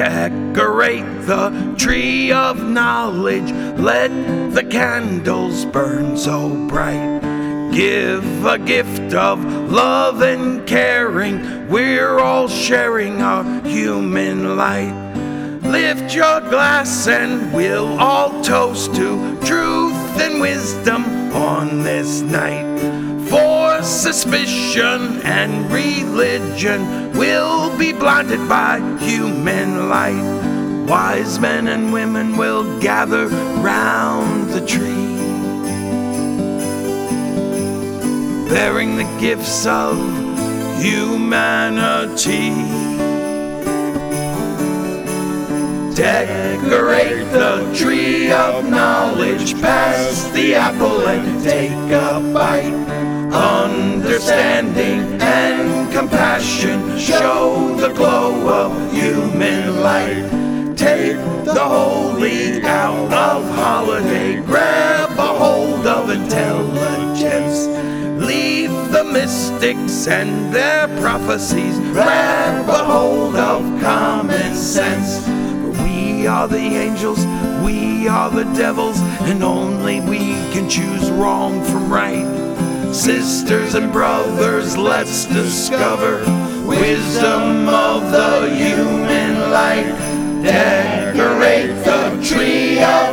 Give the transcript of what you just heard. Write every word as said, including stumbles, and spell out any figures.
Decorate the tree of knowledge, let the candles burn so bright. Give a gift of love and caring, we're all sharing our human light. Lift your glass and we'll all toast to truth and wisdom on this night. For suspicion and religion will be blinded by human light. Wise men and women will gather round the tree, bearing the gifts of humanity. Decorate the tree of knowledge, pass the apple and take a bite. Understanding and compassion, show the glow of human light. Take the holy out of holiday, grab a hold of intelligence. Leave the mystics and their prophecies, grab a hold of common sense. For we are the angels, we are the devils, and only we can choose wrong from right. Sisters and brothers, let's discover wisdom of the human light. Decorate the tree of